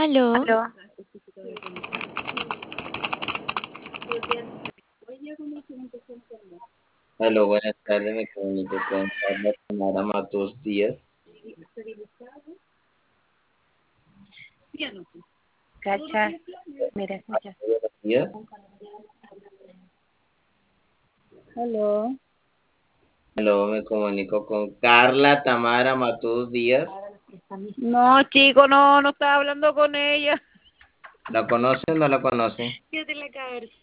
Aló, Aló. Aló, buenas tardes, me comunico con Carla Tamara Matos Díaz. Cacha, mira, escucha. Buenos días. Aló. Aló, me comunico con Carla Tamara Matos Díaz. No, chico, no estaba hablando con ella. ¿La conoce o no la conoce? Fíjate la cabeza.